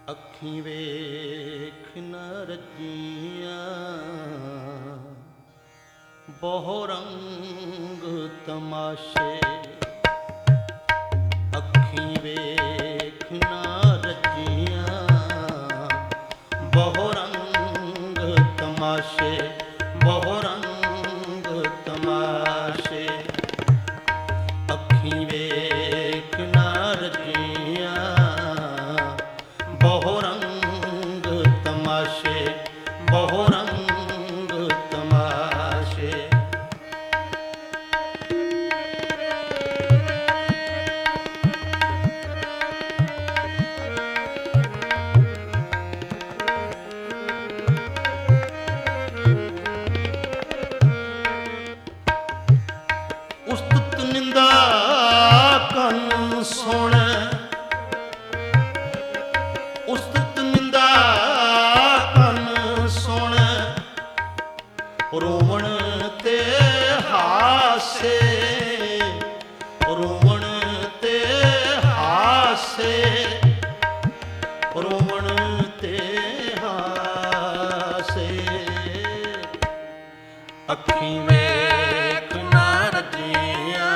ਅੱਖੀਂ ਵੇਖ ਨ ਰੱਜੀਆਂ ਬਹੁ ਰੰਗ ਤਮਾਸ਼ੇ। ਅੱਖੀਂ ਵੇਖ ਨ ਰੱਜੀਆਂ ਬਹੁ ਰੰਗ ਤਮਾਸ਼ੇ, ਬਹੁ ਰੰਗ ਤਮਾਸ਼ੇ। ਅੱਖੀਂ ਵੇਖ ਨ ਰੱਜੀਆਂ ਬਹੁ ਰੰਗ ਤਮਾਸ਼ੇ, ਬਹੁ ਰੰਗ ਤਮਾਸ਼ੇ। ਉਸਤਤ ਨਿੰਦਾ ਕੰਨ ਸੁਣੈ, ਉਸਤਤ ਨਿੰਦਾ ਕੰਨ ਸੁਣੈ। ਰੋਵਣ ਤੇ ਹਾਸੇ, ਰੋਵਣ ਤੇ ਹਾਸੇ, ਰੋਵਣ ਤੇ ਹਾਸੇ। ਅੱਖੀਂ ਵੇਖ ਨ ਰੱਜੀਆਂ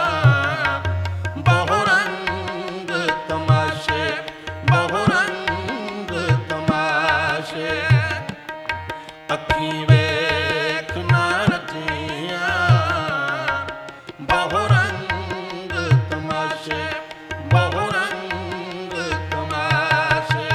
ਬਹੁ ਰੰਗ ਤਮਾਸ਼ੇ, ਬਹੁ ਰੰਗ ਤਮਾਸ਼ੇ। ਅੱਖੀਂ ਵੇਖ ਨ ਰੱਜੀਆਂ ਬਹੁ ਰੰਗ ਤਮਾਸ਼ੇ, ਬਹੁ ਰੰਗ ਤਮਾਸ਼ੇ।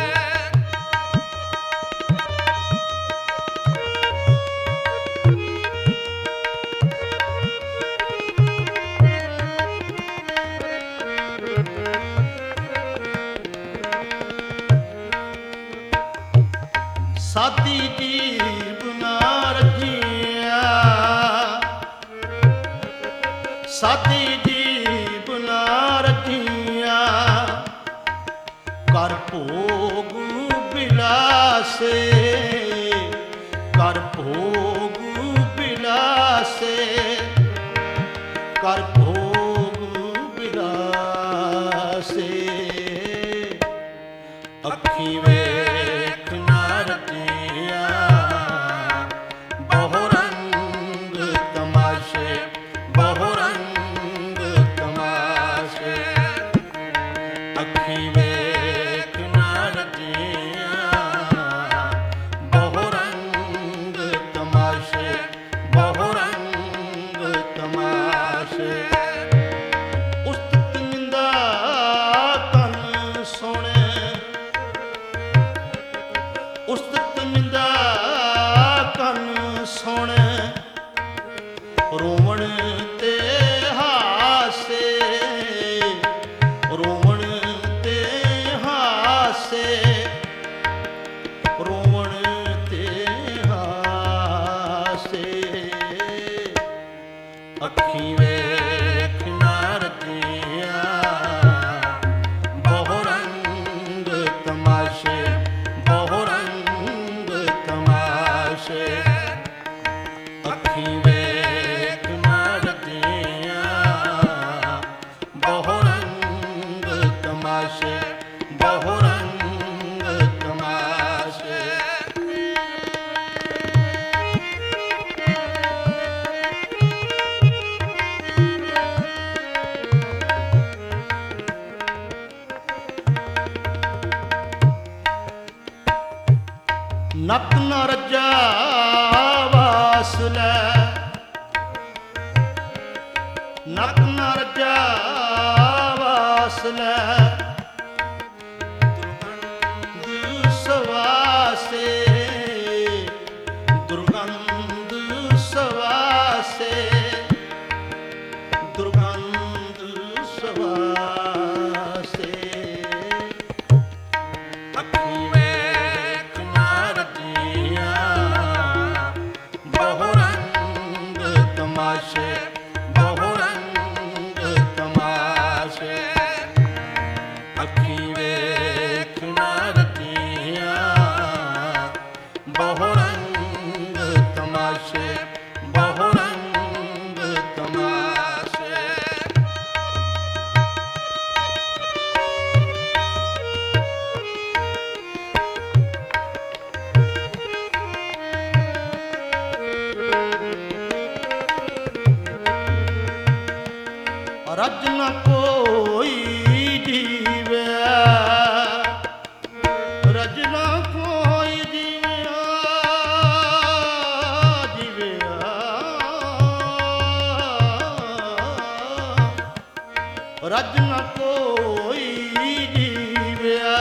ਸਾਦੀ ਜੀਭ ਨ ਰੱਜੀਆਂ, ਸਾਦੀ ਜੀਭ ਨ ਰੱਜੀਆਂ। ਕਰ ਭੋਗ ਬਿਲਾਸੇ, ਕਰ ਭੋਗ ਬਿਲਾਸੇ, ਕਰ ਭੋਗ ਬਿਲਾਸੇ। ਅੱਖੀਂ ਵੇਖ ਨ ਰੱਜੀਆਂ ਬਹੁ ਰੰਗ ਤਮਾਸ਼ੇ, ਬਹੁ ਰੰਗ ਤਮਾਸ਼ੇ। ਅੱਖੀਂ ਵੇਖ ਨ ਰੱਜੀਆਂ ਬਹੁ ਰੰਗ ਤਮਾਸ਼ੇ, ਬਹੁ ਰੰਗ ਤਮਾਸ਼ੇ। ਉਸਤਤ ਨਿੰਦਾ ਕੰਨ ਸੁਣੈ, ਉਸਤਤ ਨਿੰਦਾ ਕੰਨ ਸੁਣੈ। ਰੋਵਣ ਤੇ ਹਾਸੇ, ਰੋਵਣ ਤੇ ਹਾਸੇ, ਰੋਵਣ ਤੇ ਹਾਸੇ। ਅੱਖੀਂ ਵੇਖ ਨ ਰੱਜੀਆਂ ਬਹੁ ਰੰਗ ਤਮਾਸ਼ੇ, ਬਹੁ ਰੰਗ ਤਮਾਸ਼ੇ। ਅੱਖੀਂ ਵੇਖ ਨ ਰੱਜੀਆਂ ਬਹੁ ਰੰਗ ਤਮਾਸ਼ੇ, ਬਹੁ ਰੰਗ ਤਮਾਸ਼ੇ। ਨੱਕ ਨ ਰੱਜਾ ਵਾਸ ਲੈ, ਨੱਕ ਨ ਰੱਜਾ ਵਾਸ ਲੈ। ਦੁਰਗੰਧ ਸਵਾਸੇ, ਦੁਰਗੰਧ ਸਵਾਸੇ, ਦੁਰਗੰਧ ਸਵਾਸੇ। ਅੱਖੀਂ ਵੇਖ ਨ ਰੱਜੀਆਂ ਬਹੁ ਰੰਗ ਤਮਾਸ਼ੇ, ਬਹੁ ਰੰਗ ਤਮਾਸ਼ੇ। ਰਜ ਨ ਕੋਈ ਜੀਵਿਆ, ਰਜ ਨ ਕੋਈ ਜੀਵਿਆ, ਜੀਵਿਆ ਰਜ ਨ ਕੋਈ ਜੀਵਿਆ,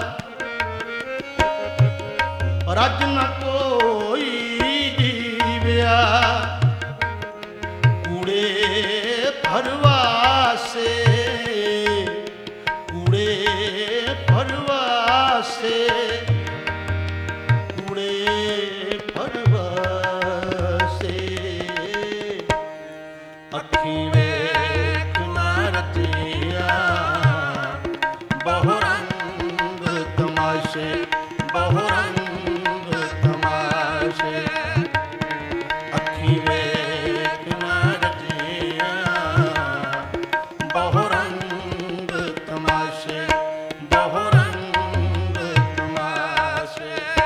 ਰਜ ਨ ਕੋਈ ਜੀਵਿਆ, ਕੂੜੇ ਭਰਵਾਸੇ, ਕੂੜੇ ਭਰਵਾਸੇ, ਕੂੜੇ ਭਰਵਾਸੇ, ਅੱਖੀਂ ਵੇਖ ਨਾ ਰਚਿਆ ਬਹੁ ਰੰਗ ਤਮਾਸ਼ੇ, ਬਹੁ ਰੰਗ ਤਮਾਸ਼ੇ, ਅੱਖੀਂ ਵੇਖ ਨਾ ਰਚਿਆ ਬਹੁ ਰੰਗ ਤਮਾਸ਼ੇ, ਬਹੁ ਰੰਗ ਤਮਾਸ਼ੇ।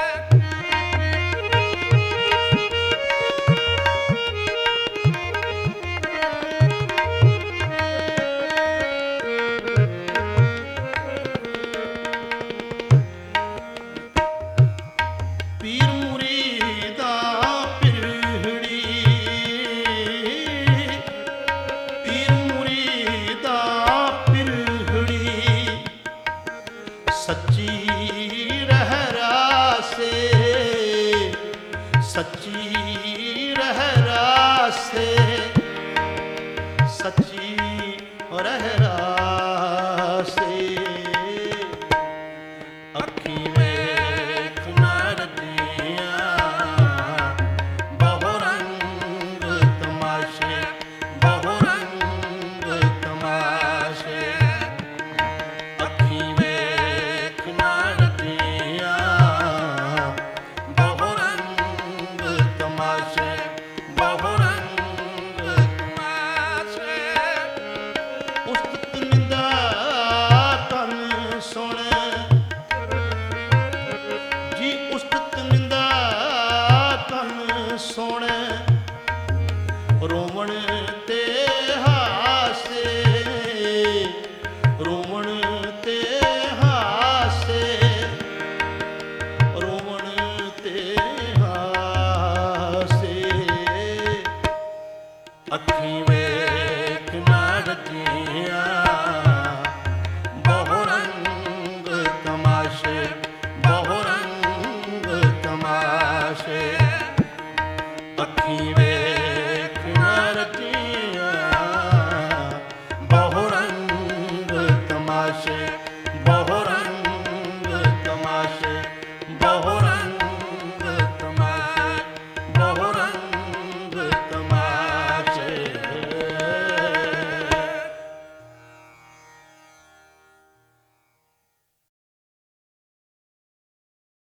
ਪੀਰ ਮੁਰੀਦਾਂ ਪਿਰਹੜੀ, ਪੀਰ ਮੁਰੀਦਾਂ ਪਿਰਹੜੀ, ਸੱਚੀ ਰਹਿ ਰਾਸੇ, ਸੱਚੀ ਰਹਿ ਰਾਸੇ, ਸੱਚੀ ਰਹਿ ਰਾਸੇ, ਅੱਖੀਂ ਵੇਖ ਨਾ ਰਚਿਆ ਬਹੁ ਰੰਗ ਤਮਾਸ਼ੇ, ਬਹੁ ਰੰਗ ਤਮਾਸ਼ੇ, ਅੱਖੀਂ ਵੇਖ ਨਾ ਰਚਿਆ ਬਹੁ ਰੰਗ ਤਮਾਸ਼ੇ, ਬਹੁ ਰੰਗ ਤਮਾਸ਼ੇ। ਉਸਤਤ ਨਿੰਦਾ ਤਨ ਸੁਣ ਜੀ, ਉਸਤਤ ਨਿੰਦਾ ਤਨ ਸੁਣ, ਰੋਵਣ ਤੇ ਹਾਸੇ, ਰੋਵਣ ਤੇ ਹਾਸੇ, ਰੋਵਣ ਤੇ ਹਾਸੇ, ਅੱਖੀਂ ਵੇਖ ਨਾ ਰਚਿਆ ਬਹੁ ਰੰਗ ਤਮਾਸ਼ੇ, ਬਹੁ ਰੰਗ ਤਮਾਸ਼ੇ, ਅੱਖੀਂ ਵੇਖ ਨਾ ਰਚਿਆ ਬਹੁ ਰੰਗ ਤਮਾਸ਼ੇ,